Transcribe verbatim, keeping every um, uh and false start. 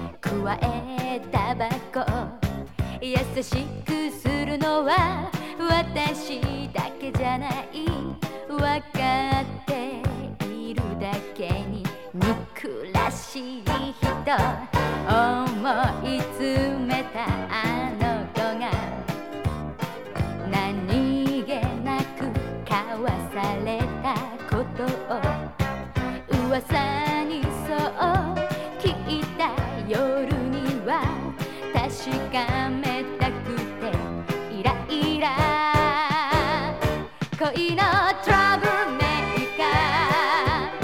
くわえタバコ優しくするのは私だけじゃない、分かっているだけに憎らしい人思い詰めたあ